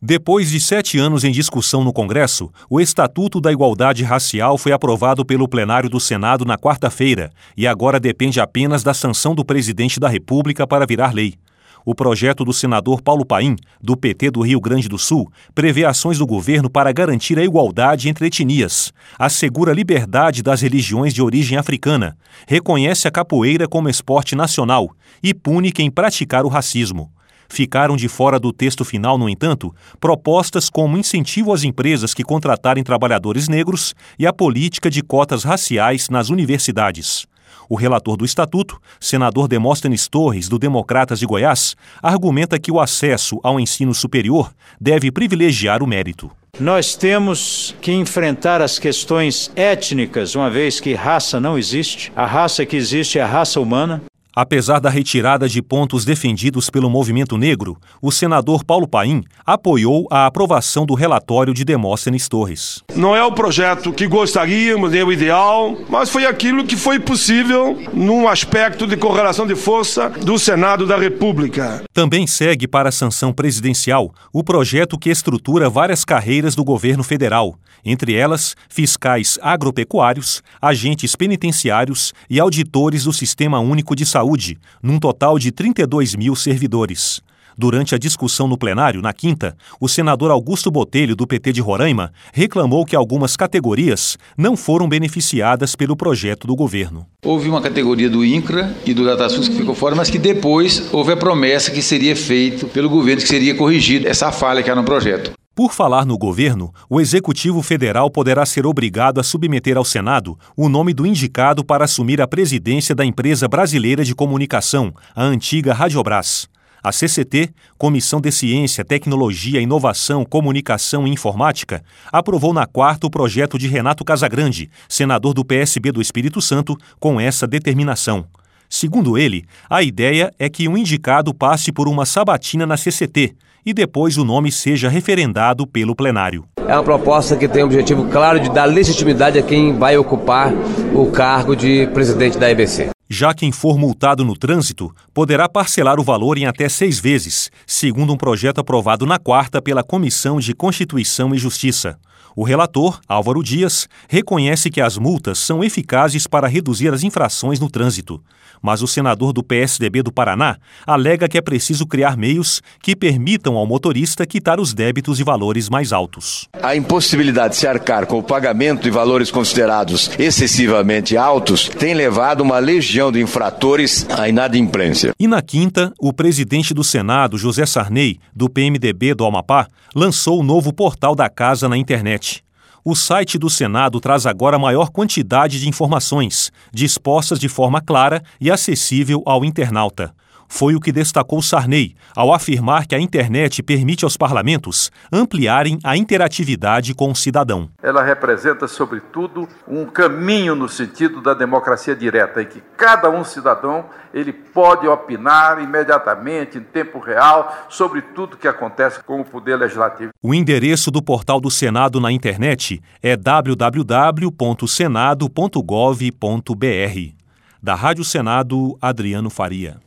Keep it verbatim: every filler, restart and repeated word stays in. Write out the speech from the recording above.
Depois de sete anos em discussão no Congresso, o Estatuto da Igualdade Racial foi aprovado pelo plenário do Senado na quarta-feira e agora depende apenas da sanção do presidente da República para virar lei. O projeto do senador Paulo Paim, do P T do Rio Grande do Sul, prevê ações do governo para garantir a igualdade entre etnias, assegura a liberdade das religiões de origem africana, reconhece a capoeira como esporte nacional e pune quem praticar o racismo. Ficaram de fora do texto final, no entanto, propostas como incentivo às empresas que contratarem trabalhadores negros e a política de cotas raciais nas universidades. O relator do Estatuto, senador Demóstenes Torres, do Democratas de Goiás, argumenta que o acesso ao ensino superior deve privilegiar o mérito. Nós temos que enfrentar as questões étnicas, uma vez que raça não existe. A raça que existe é a raça humana. Apesar da retirada de pontos defendidos pelo movimento negro, o senador Paulo Paim apoiou a aprovação do relatório de Demóstenes Torres. Não é o projeto que gostaríamos, nem o ideal, mas foi aquilo que foi possível num aspecto de correlação de força do Senado da República. Também segue para a sanção presidencial o projeto que estrutura várias carreiras do governo federal, entre elas fiscais agropecuários, agentes penitenciários e auditores do Sistema Único de Saúde. Saúde, num total de trinta e dois mil servidores. Durante a discussão no plenário, na quinta, o senador Augusto Botelho, do P T de Roraima, reclamou que algumas categorias não foram beneficiadas pelo projeto do governo. Houve uma categoria do INCRA e do DataSUS que ficou fora, mas que depois houve a promessa que seria feito pelo governo, que seria corrigida essa falha que era no projeto. Por falar no governo, o Executivo Federal poderá ser obrigado a submeter ao Senado o nome do indicado para assumir a presidência da Empresa Brasileira de Comunicação, a antiga Radiobras. A C C T, Comissão de Ciência, Tecnologia, Inovação, Comunicação e Informática, aprovou na quarta o projeto de Renato Casagrande, senador do P S B do Espírito Santo, com essa determinação. Segundo ele, a ideia é que um indicado passe por uma sabatina na C C T e depois o nome seja referendado pelo plenário. É uma proposta que tem o objetivo claro de dar legitimidade a quem vai ocupar o cargo de presidente da E B C. Já quem for multado no trânsito poderá parcelar o valor em até seis vezes, segundo um projeto aprovado na quarta pela Comissão de Constituição e Justiça. O relator, Álvaro Dias, reconhece que as multas são eficazes para reduzir as infrações no trânsito. Mas o senador do P S D B do Paraná alega que é preciso criar meios que permitam ao motorista quitar os débitos de valores mais altos. A impossibilidade de se arcar com o pagamento de valores considerados excessivamente altos tem levado uma legião de infratores à inadimplência. E na quinta, o presidente do Senado, José Sarney, do P M D B do Amapá, lançou o novo portal da casa na internet. O site do Senado traz agora a maior quantidade de informações, dispostas de forma clara e acessível ao internauta. Foi o que destacou Sarney, ao afirmar que a internet permite aos parlamentos ampliarem a interatividade com o cidadão. Ela representa, sobretudo, um caminho no sentido da democracia direta, em que cada um cidadão ele pode opinar imediatamente, em tempo real, sobre tudo que acontece com o Poder Legislativo. O endereço do portal do Senado na internet é w w w ponto senado ponto gov ponto b r. Da Rádio Senado, Adriano Faria.